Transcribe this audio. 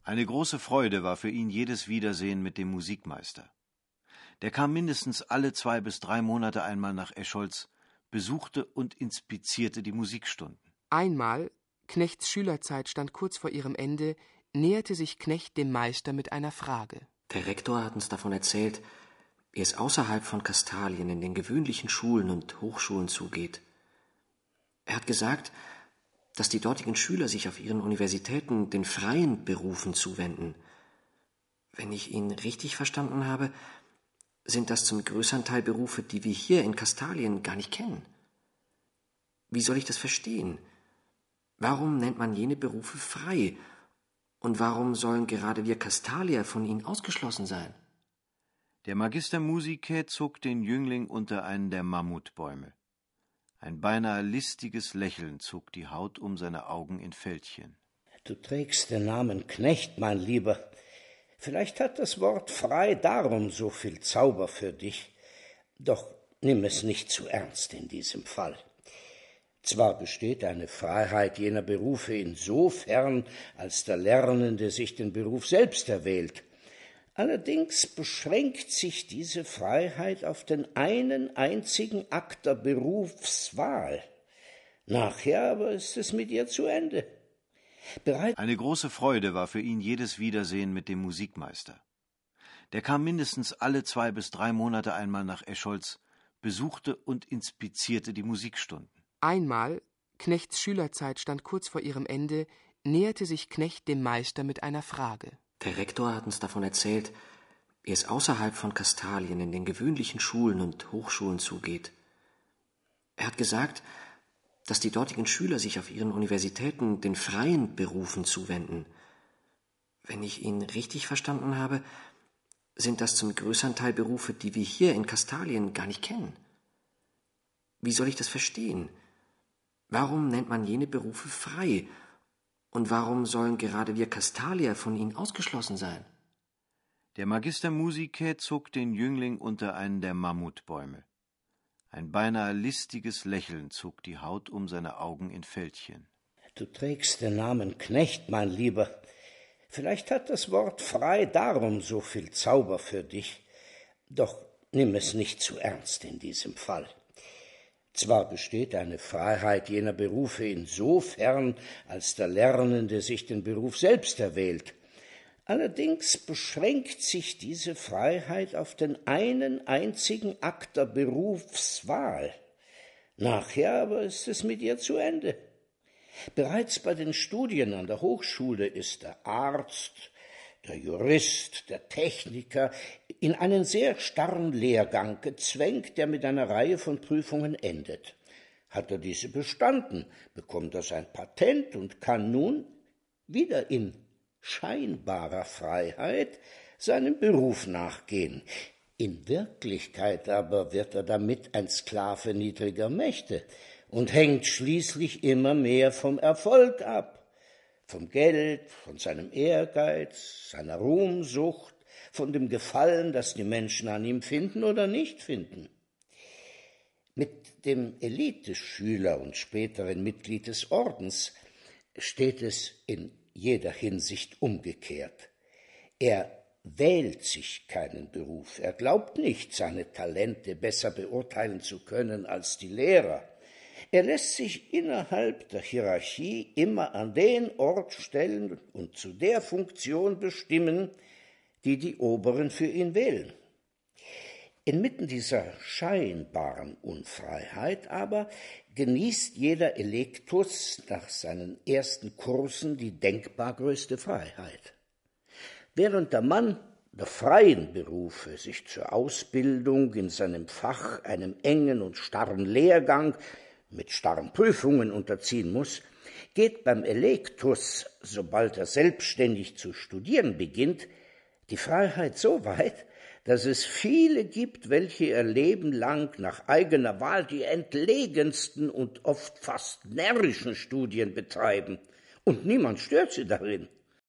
Eine große Freude war für ihn jedes Wiedersehen mit dem Musikmeister. Der kam mindestens alle 2 bis 3 Monate einmal nach Escholz, besuchte und inspizierte die Musikstunden. Einmal, Knechts Schülerzeit stand kurz vor ihrem Ende, näherte sich Knecht dem Meister mit einer Frage. Der Rektor hat uns davon erzählt, wie es außerhalb von Kastalien in den gewöhnlichen Schulen und Hochschulen zugeht. Er hat gesagt, dass die dortigen Schüler sich auf ihren Universitäten den freien Berufen zuwenden. Wenn ich ihn richtig verstanden habe, sind das zum größeren Teil Berufe, die wir hier in Kastalien gar nicht kennen. Wie soll ich das verstehen? Warum nennt man jene Berufe frei? Und warum sollen gerade wir Kastalier von ihnen ausgeschlossen sein? Der Magister Musicae zog den Jüngling unter einen der Mammutbäume. Ein beinahe listiges Lächeln zog die Haut um seine Augen in Fältchen. Du trägst den Namen Knecht, mein Lieber. Vielleicht hat das Wort frei darum so viel Zauber für dich. Doch nimm es nicht zu ernst in diesem Fall. Zwar besteht eine Freiheit jener Berufe insofern, als der Lernende sich den Beruf selbst erwählt. Allerdings beschränkt sich diese Freiheit auf den einen einzigen Akt der Berufswahl. Nachher aber ist es mit ihr zu Ende. Eine große Freude war für ihn jedes Wiedersehen mit dem Musikmeister. Der kam mindestens alle 2 bis 3 Monate einmal nach Escholz, besuchte und inspizierte die Musikstunden. Einmal, Knechts Schülerzeit stand kurz vor ihrem Ende, näherte sich Knecht dem Meister mit einer Frage. Der Rektor hat uns davon erzählt, wie es außerhalb von Kastalien in den gewöhnlichen Schulen und Hochschulen zugeht. Er hat gesagt, dass die dortigen Schüler sich auf ihren Universitäten den freien Berufen zuwenden. Wenn ich ihn richtig verstanden habe, sind das zum größeren Teil Berufe, die wir hier in Kastalien gar nicht kennen. Wie soll ich das verstehen? Warum nennt man jene Berufe frei? Und warum sollen gerade wir Kastalier von ihnen ausgeschlossen sein? Der Magister Musicae zog den Jüngling unter einen der Mammutbäume. Ein beinahe listiges Lächeln zog die Haut um seine Augen in Fältchen. Du trägst den Namen Knecht, mein Lieber. Vielleicht hat das Wort frei darum so viel Zauber für dich. Doch nimm es nicht zu ernst in diesem Fall. Zwar besteht eine Freiheit jener Berufe insofern, als der Lernende sich den Beruf selbst erwählt. Allerdings beschränkt sich diese Freiheit auf den einen einzigen Akt der Berufswahl. Nachher aber ist es mit ihr zu Ende. Bereits bei den Studien an der Hochschule ist der Arzt, der Jurist, der Techniker in einen sehr starren Lehrgang gezwängt, der mit einer Reihe von Prüfungen endet. Hat er diese bestanden, bekommt er sein Patent und kann nun wieder in scheinbarer Freiheit seinem Beruf nachgehen. In Wirklichkeit aber wird er damit ein Sklave niedriger Mächte und hängt schließlich immer mehr vom Erfolg ab. Vom Geld, von seinem Ehrgeiz, seiner Ruhmsucht, von dem Gefallen, das die Menschen an ihm finden oder nicht finden. Mit dem Eliteschüler und späteren Mitglied des Ordens steht es in jeder Hinsicht umgekehrt. Er wählt sich keinen Beruf, er glaubt nicht, seine Talente besser beurteilen zu können als die Lehrer. Er lässt sich innerhalb der Hierarchie immer an den Ort stellen und zu der Funktion bestimmen, die die Oberen für ihn wählen. Inmitten dieser scheinbaren Unfreiheit aber genießt jeder Elektus nach seinen ersten Kursen die denkbar größte Freiheit. Während der Mann der freien Berufe sich zur Ausbildung in seinem Fach einem engen und starren Lehrgang mit starren Prüfungen unterziehen muss, geht beim Elektus, sobald er selbstständig zu studieren beginnt, die Freiheit so weit, dass es viele gibt, welche ihr Leben lang nach eigener Wahl die entlegensten und oft fast närrischen Studien betreiben, und niemand stört sie darin.